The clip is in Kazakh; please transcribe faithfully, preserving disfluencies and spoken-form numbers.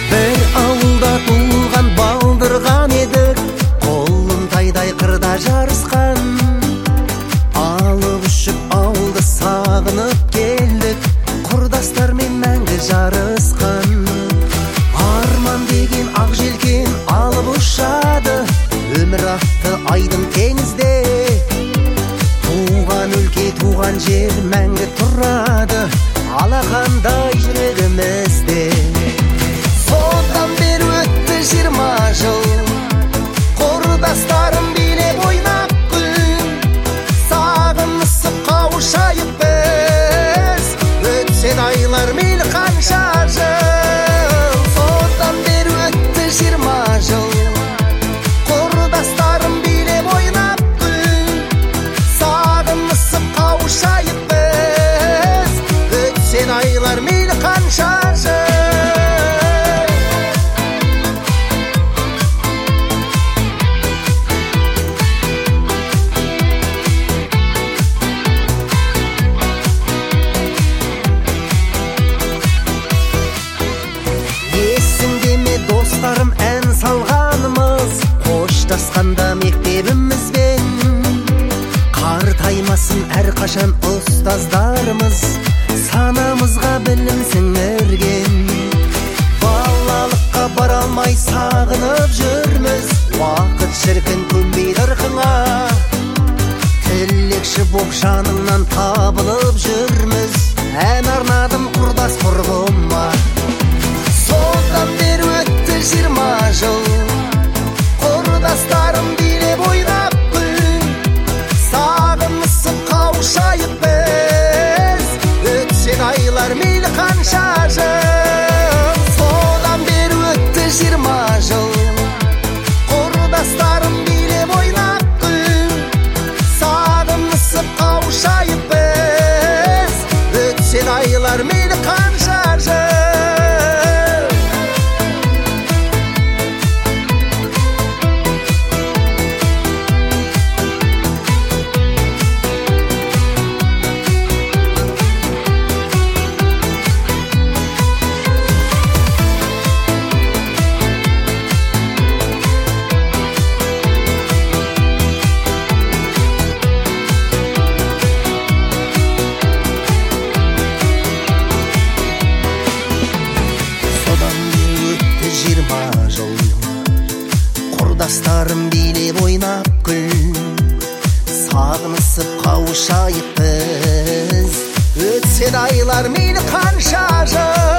бір ауылда туылған балдырған едік, қолын тайдай қырда жарысқан. Алып ұшып ауылды сағынып келдік, құрдастармен мәңгі жарысқан. Арман деген ақ желкен алып ұшады, өмір атты айдың теңізде. Туған өлке, туған жер мәңгі тұрады, алақандай жүрегімізде. Содан бері өтті жиырма жыл, құрдастарым билеп ойнап күн. Сағынысып қауышайық біз, өтсе айлар мейлі қанша жыл. Содан бері өтті жиырма жыл, құрдастарым билеп ойнап күн. Сағынысып қауышайық біз, өтсе айлар мейлі қанша жыл. Достарым ән салғанымыз, қоштасқанда мектебімізбен. Қартаймасын әрқашан ұстаздарымыз, санамызға білім сіңірген. Балалыққа бара алмай сағынып жүрміз, уақыт шіркін көнбейді ырқыңа. Тілекші боп жаныңнан табылып жүрміз, ән арнадым құрдас құрбыма. Содан бері өтті жиырма жыл, құрдастарым билеп ойнап күн. Сағынысып қауышайық біз, өтсе айлар мейлі қанша жыл. Содан бері өтті жиырма жыл, құрдастарым билеп ойнап күн. Сағынысып қауышайық біз, өтсе айлар мейлі қанша жыл. Құрдастарым билеп ойнап күн. Сағынысып қауышайық біз, өтсе айлар мейлі қанша жыл.